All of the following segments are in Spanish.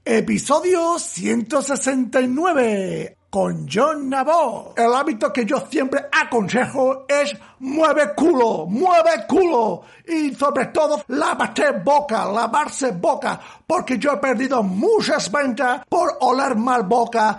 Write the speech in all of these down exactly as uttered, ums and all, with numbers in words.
Episodio ciento sesenta y nueve con John Nabó. El hábito que yo siempre aconsejo es mueve culo, mueve culo y sobre todo lávate boca, lavarse boca, porque yo he perdido muchas ventas por oler mal boca.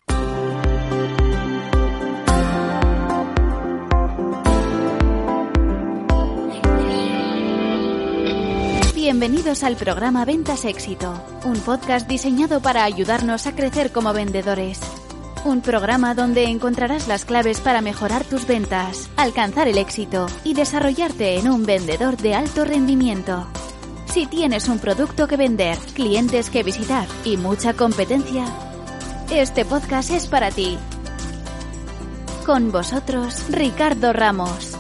Bienvenidos al programa Ventas Éxito, un podcast diseñado para ayudarnos a crecer como vendedores. Un programa donde encontrarás las claves para mejorar tus ventas, alcanzar el éxito y desarrollarte en un vendedor de alto rendimiento. Si tienes un producto que vender, clientes que visitar y mucha competencia, este podcast es para ti. Con vosotros, Ricardo Ramos.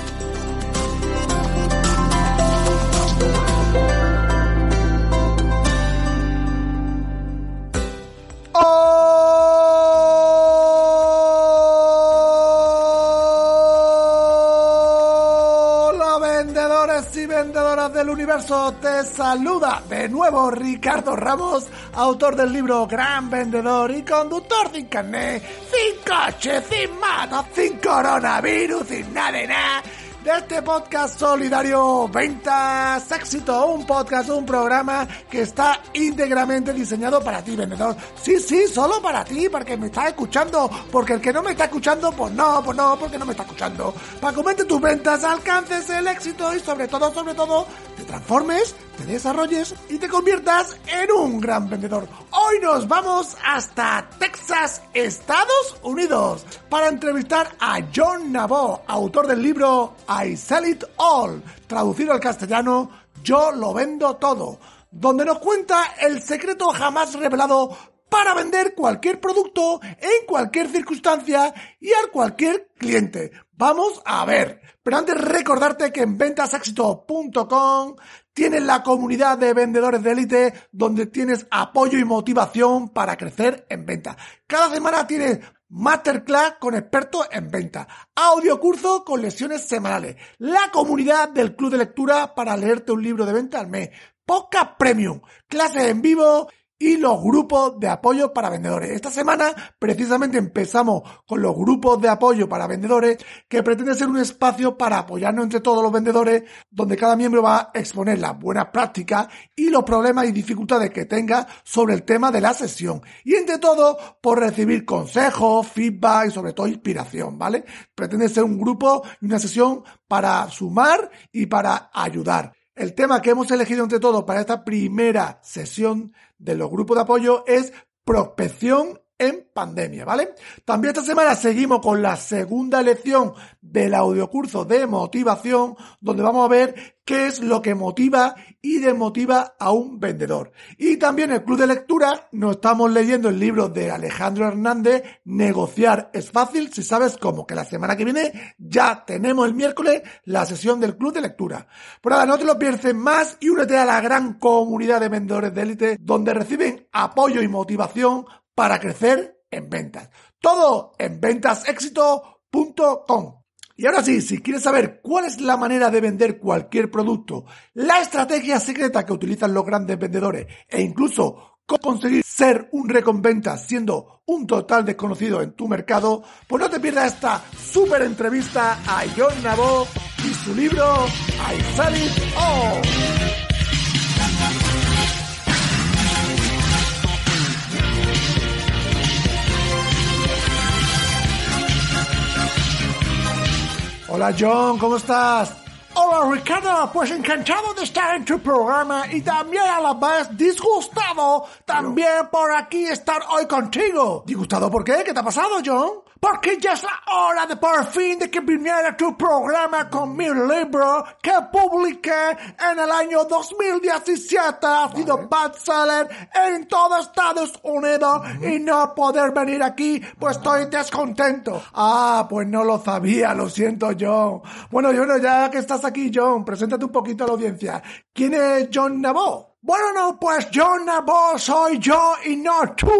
Vendedoras del universo, te saluda de nuevo Ricardo Ramos, autor del libro Gran Vendedor y conductor sin carnet, sin coche, sin moto, sin coronavirus, sin nada de nada, de este podcast solidario Ventas Éxito, un podcast, un programa que está íntegramente diseñado para ti, vendedor. Sí, sí, solo para ti, porque me estás escuchando, porque el que no me está escuchando, pues no, pues no, porque no me está escuchando. Para que aumente tus ventas, alcances el éxito y sobre todo, sobre todo, te transformes, te desarrolles y te conviertas en un gran vendedor. Hoy nos vamos hasta Texas, Estados Unidos, para entrevistar a John Nabó, autor del libro I Sell It All, traducido al castellano, Yo lo vendo todo, donde nos cuenta el secreto jamás revelado para vender cualquier producto en cualquier circunstancia y a cualquier cliente. Vamos a ver. Pero antes recordarte que en ventas éxito punto com tienes la comunidad de vendedores de élite donde tienes apoyo y motivación para crecer en venta. Cada semana tienes masterclass con expertos en venta, audio curso con lecciones semanales, la comunidad del club de lectura para leerte un libro de venta al mes, podcast premium, clases en vivo y los grupos de apoyo para vendedores. Esta semana precisamente empezamos con los grupos de apoyo para vendedores, que pretende ser un espacio para apoyarnos entre todos los vendedores, donde cada miembro va a exponer las buenas prácticas y los problemas y dificultades que tenga sobre el tema de la sesión. Y entre todo, por recibir consejos, feedback y sobre todo inspiración, ¿vale? Pretende ser un grupo y una sesión para sumar y para ayudar. El tema que hemos elegido entre todos para esta primera sesión de los grupos de apoyo es prospección en pandemia, ¿vale? También esta semana seguimos con la segunda lección del audiocurso de motivación, donde vamos a ver qué es lo que motiva y desmotiva a un vendedor. Y también en el club de lectura nos estamos leyendo el libro de Alejandro Hernández, Negociar es fácil si sabes cómo, que la semana que viene ya tenemos el miércoles la sesión del club de lectura. Por nada, no te lo pierdas más y únete a la gran comunidad de vendedores de élite donde reciben apoyo y motivación para crecer en ventas. Todo en ventas éxito punto com. Y ahora sí, si quieres saber cuál es la manera de vender cualquier producto, la estrategia secreta que utilizan los grandes vendedores e incluso cómo conseguir ser un recompensa siendo un total desconocido en tu mercado, pues no te pierdas esta súper entrevista a John Nabó y su libro I Sell It All. Hola John, ¿cómo estás? Hola Ricardo, pues encantado de estar en tu programa y también a la vez disgustado también por aquí estar hoy contigo. ¿Disgustado por qué? ¿Qué te ha pasado, John? Porque ya es la hora de por fin de que viniera tu programa con mi libro que publiqué en el año dos mil diecisiete. Ha vale. sido bestseller en todo Estados Unidos uh-huh. y no poder venir aquí, pues uh-huh. estoy descontento. Ah, pues no lo sabía, lo siento, John. Bueno, bueno, ya que estás aquí, John, preséntate un poquito a la audiencia. ¿Quién es John Nabó? Bueno, no, pues yo, Nabo, soy yo y no tú.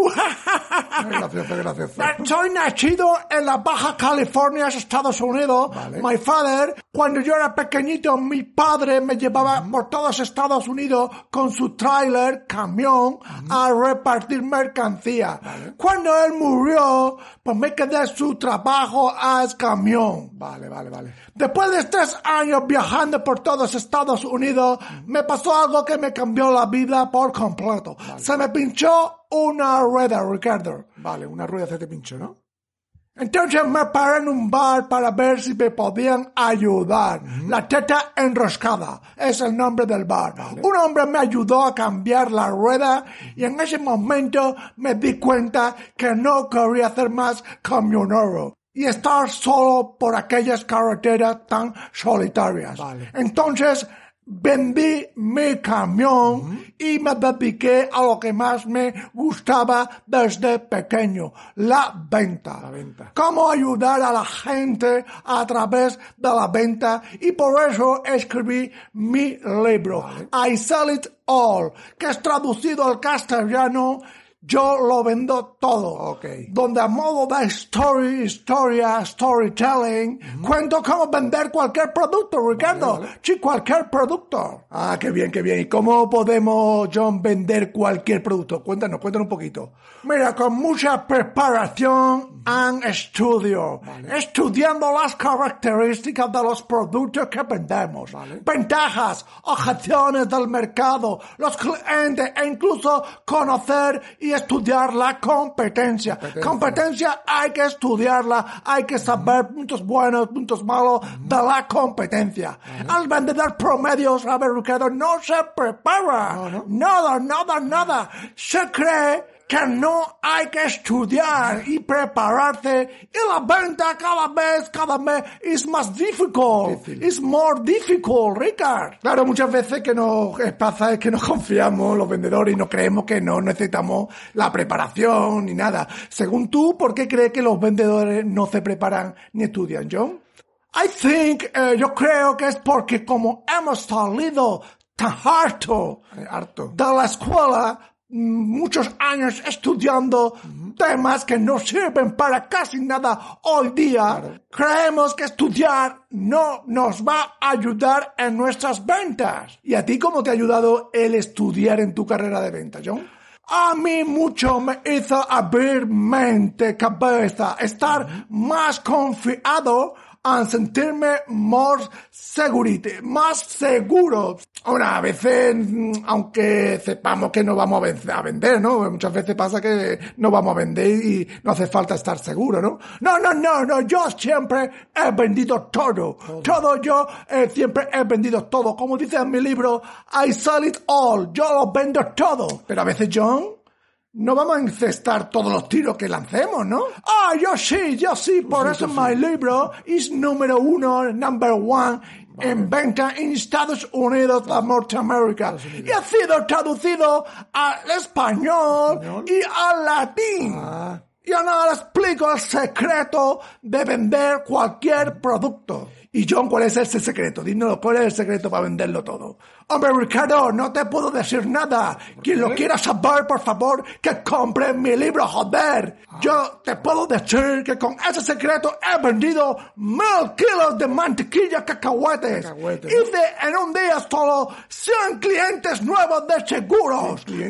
Gracioso, gracioso. Soy nacido en la Baja California, Estados Unidos. Vale. My father, cuando yo era pequeñito, mi padre me llevaba uh-huh. por todos Estados Unidos con su tráiler, camión, uh-huh. a repartir mercancía. Vale. Cuando él murió, pues me quedé su trabajo a camión. Vale, vale, vale. Después de tres años viajando por todos Estados Unidos, uh-huh. me pasó algo que me cambió la vida por completo. Vale. Se me pinchó una rueda, Ricardo. Vale, una rueda se te pinchó, ¿no? Entonces me paré en un bar para ver si me podían ayudar. Uh-huh. La Teta Enroscada es el nombre del bar. Vale. Un hombre me ayudó a cambiar la rueda y en ese momento me di cuenta que no quería hacer más camionero y estar solo por aquellas carreteras tan solitarias. Vale. Entonces vendí mi camión uh-huh. y me dediqué a lo que más me gustaba desde pequeño, la venta. La venta. Cómo ayudar a la gente a través de la venta, y por eso escribí mi libro, vale. I Sell It All, que es traducido al castellano Yo lo vendo todo. Okay. Donde a modo de story, historia, storytelling, uh-huh. cuento cómo vender cualquier producto, Ricardo. Vale, vale. Sí, cualquier producto. Ah, qué bien, qué bien. ¿Y cómo podemos, John, vender cualquier producto? Cuéntanos, cuéntanos un poquito. Mira, con mucha preparación and estudio. Vale. Estudiando las características de los productos que vendemos. Vale. Ventajas, objeciones del mercado, los clientes e incluso conocer y estudiar la competencia. Competencia. Competencia hay que estudiarla, hay que saber uh-huh. puntos buenos, puntos malos uh-huh. de la competencia. Uh-huh. El vendedor promedio, ¿sabes, Ricardo? No se prepara. No, no. Nada, nada, nada. Se cree que no hay que estudiar y prepararse, y la venta cada vez, cada mes es más difficult. Difícil. It's more difficult, Ricard. Claro, muchas veces que nos pasa es que nos confiamos los vendedores y no creemos que no necesitamos la preparación ni nada. Según tú, ¿por qué crees que los vendedores no se preparan ni estudian, John? I think, eh, yo creo que es porque como hemos salido tan harto, eh, harto. de la escuela, muchos años estudiando uh-huh. temas que no sirven para casi nada hoy día, claro. creemos que estudiar no nos va a ayudar en nuestras ventas. ¿Y a ti cómo te ha ayudado el estudiar en tu carrera de venta, John? A mí mucho me hizo abrir mente, cabeza, estar uh-huh. más confiado, a sentirme more security, más seguro. Ahora, a veces, aunque sepamos que no vamos a vender, ¿no? Muchas veces pasa que no vamos a vender y no hace falta estar seguro, ¿no? No, no, no, no, yo siempre he vendido todo. Todo, todo yo eh, siempre he vendido todo. Como dice en mi libro, I sell it all. Yo lo vendo todo. Pero a veces, John, no vamos a encestar todos los tiros que lancemos, ¿no? Ah, yo sí, yo sí. Por eso mi libro es número uno, number one, vale. en venta en Estados Unidos de Norteamérica. Y ha sido traducido al español, español. y al latín. Ah. Y ahora les explico el secreto de vender cualquier producto. Y John, ¿cuál es ese secreto? Dínoslo, ¿cuál es el secreto para venderlo todo? Hombre, Ricardo, no te puedo decir nada. Quien lo quiera saber, por favor, que compre mi libro, joder. Ah. Yo te puedo decir que con ese secreto he vendido mil kilos de mantequilla cacahuetes. Cacahuetes, Hice ¿no? en un día solo cien clientes nuevos de seguros. Y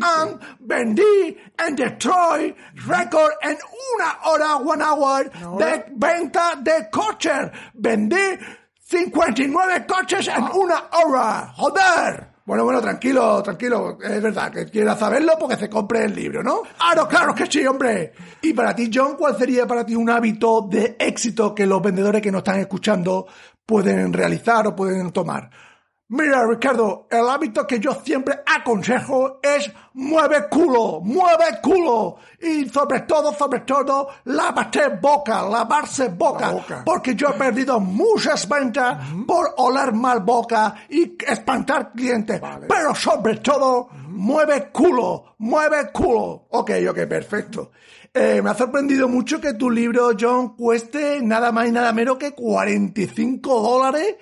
vendí en Detroit récord en una hora, one hour, ¿Una de venta de coches. Vendí cincuenta y nueve coches en una hora. ¡Joder! Bueno, bueno, tranquilo, tranquilo. Es verdad que quieras saberlo porque se compre el libro, ¿no? ¡Ah, no, claro que sí, hombre! Y para ti, John, ¿cuál sería para ti un hábito de éxito que los vendedores que nos están escuchando pueden realizar o pueden tomar? Mira, Ricardo, el hábito que yo siempre aconsejo es mueve culo, mueve culo. Y sobre todo, sobre todo, lávate boca, lavarse boca. boca. Porque yo he perdido muchas ventas uh-huh. por oler mal boca y espantar clientes. Vale. Pero sobre todo, uh-huh. mueve culo, mueve culo. Ok, ok, perfecto. Eh, me ha sorprendido mucho que tu libro, John, cueste nada más y nada menos que cuarenta y cinco dólares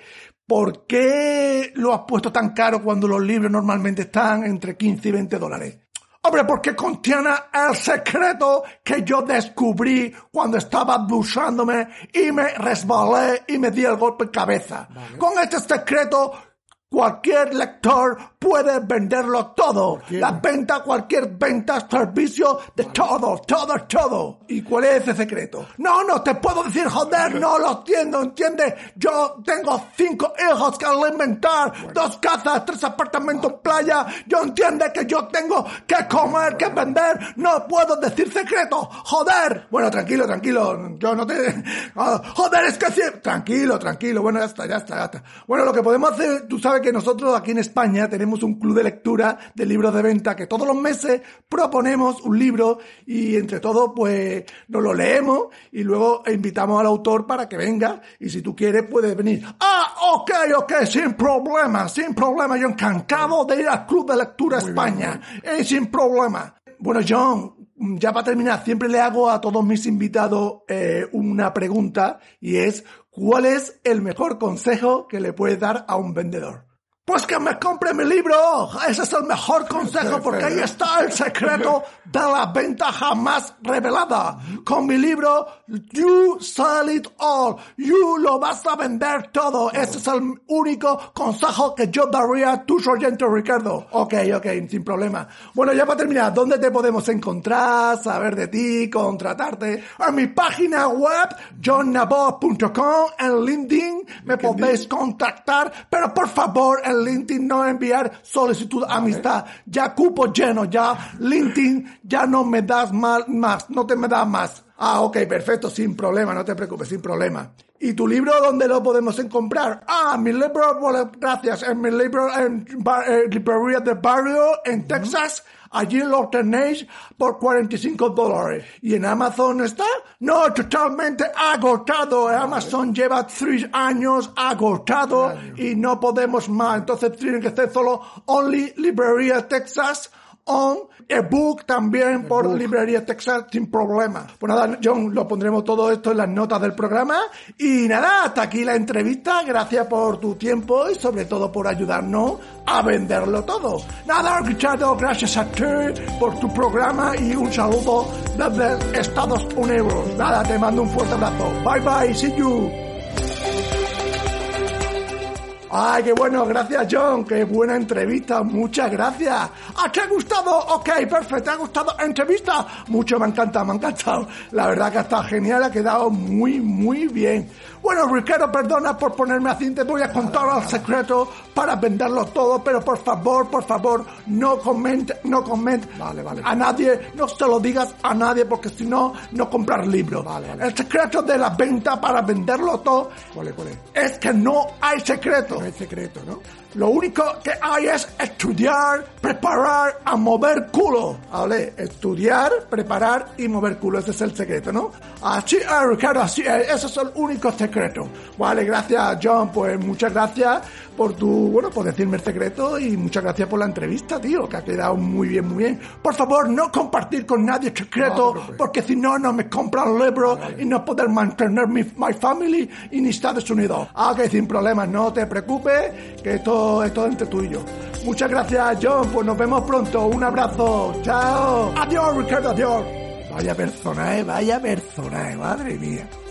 ¿por qué lo has puesto tan caro cuando los libros normalmente están entre quince y veinte dólares? Hombre, porque contiene el secreto que yo descubrí cuando estaba duchándome y me resbalé y me di el golpe en cabeza. Vale. Con este secreto, cualquier lector puede venderlo todo. La venta, cualquier venta, servicio, de vale. todo, todo, todo. ¿Y cuál es ese secreto? No, no te puedo decir, joder, no lo entiendo, ¿entiendes? Yo tengo cinco hijos que alimentar, bueno. dos casas, tres apartamentos, vale. playa. Yo entiendo que yo tengo que comer, que vender. No puedo decir secreto, joder. Bueno, tranquilo, tranquilo. Yo no te... Oh, joder, es que sí. Tranquilo, tranquilo. Bueno, ya está, ya está, ya está. Bueno, lo que podemos hacer, tú sabes que nosotros aquí en España tenemos un club de lectura de libros de venta que todos los meses proponemos un libro y entre todos pues nos lo leemos y luego invitamos al autor para que venga y si tú quieres puedes venir. Ah, ok, ok, sin problema, sin problema. Yo encantado de ir al club de lectura Muy España, bien, eh, sin problema. Bueno, John, ya para terminar, siempre le hago a todos mis invitados eh, una pregunta y es ¿cuál es el mejor consejo que le puedes dar a un vendedor? Pues que me compre mi libro. Ese es el mejor consejo porque ahí está el secreto de la venta jamás revelada. Con mi libro, you sell it all. You lo vas a vender todo. Ese es el único consejo que yo daría a tus oyentes, Ricardo. Ok, ok, sin problema. Bueno, ya para terminar, ¿dónde te podemos encontrar? Saber de ti, contratarte. En mi página web, john nabor punto com, en LinkedIn, me podéis contactar. Pero por favor, en LinkedIn no enviar solicitud de amistad. Ya cupo lleno, ya LinkedIn ya no me das más, más, no te me das más. Ah, ok, perfecto, sin problema, no te preocupes, sin problema. ¿Y tu libro dónde lo podemos comprar? Ah, mi libro, bueno, gracias, en mi libro en eh, librería de barrio en Texas. Allí lo tenéis por cuarenta y cinco dólares. ¿Y en Amazon está? No, totalmente agotado. Amazon lleva tres años agotado y no podemos más. Entonces tienen que ser solo Only Librería Texas on ebook también e por Librería Texas sin problema. Pues nada, John, lo pondremos todo esto en las notas del programa. Y nada, hasta aquí la entrevista. Gracias por tu tiempo y sobre todo por ayudarnos a venderlo todo. Nada, Ricardo, gracias a ti por tu programa y un saludo desde Estados Unidos. Nada, te mando un fuerte abrazo. Bye bye, see you. Ay, qué bueno, gracias John, qué buena entrevista, muchas gracias. ¿Ah, te ha gustado? Ok, perfecto, ¿te ha gustado la entrevista? Mucho, me ha encantado, me ha encantado. La verdad que ha estado genial, ha quedado muy, muy bien. Bueno, Ricardo, perdona por ponerme así, te voy a contar el secreto para venderlo todo, pero por favor, por favor, no comente, no comente vale, vale. a nadie, no se lo digas a nadie, porque si no, no comprar libros. Vale, vale. El secreto de la venta para venderlo todo ¿Cuál es, cuál es? es que no hay secreto. No hay secreto, ¿no? Lo único que hay es estudiar, preparar, a mover culo. Vale, estudiar, preparar y mover culo. Ese es el secreto, ¿no? Así es, Ricardo, así es. Ese es el único secreto. Vale, gracias, John. Pues muchas gracias por tu, bueno, por decirme el secreto y muchas gracias por la entrevista, tío, que ha quedado muy bien, muy bien. Por favor, no compartir con nadie el secreto, no, porque si no, no me compran libros vale. y no poder mantener mi my family en Estados Unidos. Ah, que sin problemas, no te preocupes, que esto es todo entre tú y yo. Muchas gracias, John, pues nos vemos pronto. Un abrazo, chao. Adiós, Ricardo, adiós. Vaya persona, eh, vaya persona, eh, madre mía.